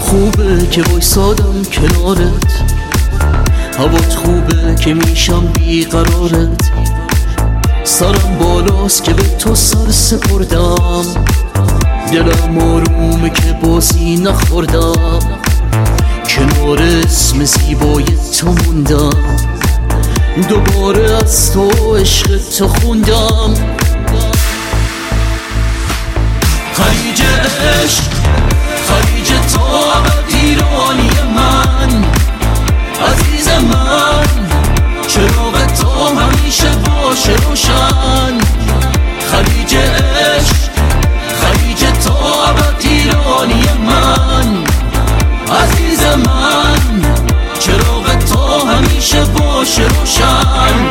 خوبه که وایسادم کنارت، هوات خوبه که میشم بیقرارت، سرم بالاست که به تو سر سپردم، دلم آرومه که بازی نخوردم، کنار اسم زیبای تو موندم، دوباره از تو عشق تو خوندم. خلیج عشق، خلیج تو ابد ایرانی من، عزیز من، چراغ تو همیشه باشه روشن. خلیج عشق، خلیج تو ابد ایرانی من، عزیز من، چراغ تو همیشه باشه روشن.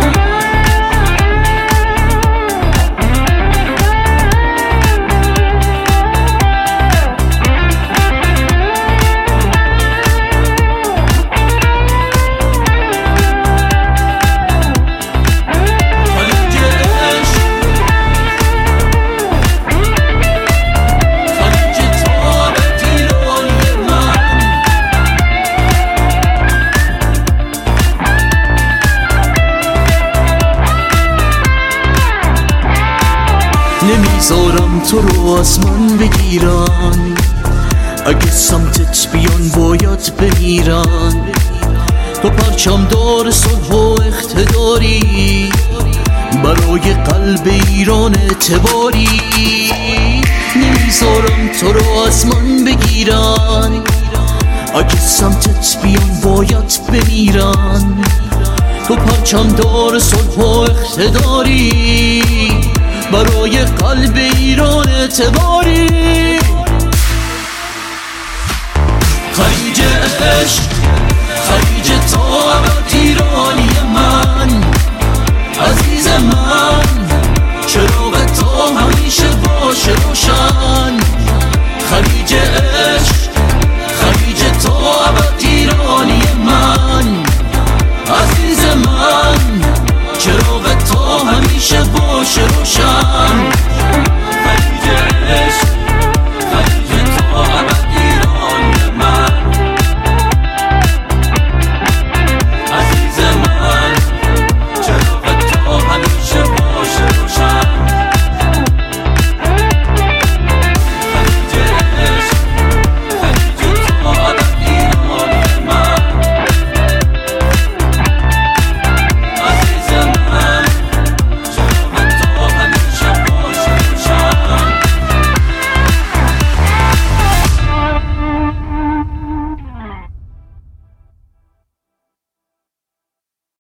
نمیذارم تو رو از من بگیرن، اگه سمتت بیان باید بمیرن. تو پرچم دار صلح و اقتداری، برای قلب ایران اعتباری. نمیذارم تو رو از من بگیرن، اگه سمتت بیان باید بمیرن. تو پرچم دار صلح و اقتداری، برای قلب ایران اعتباری. خلیج عشق، خلیج تو ابد ایرانی من، عزیز من، چراغ تو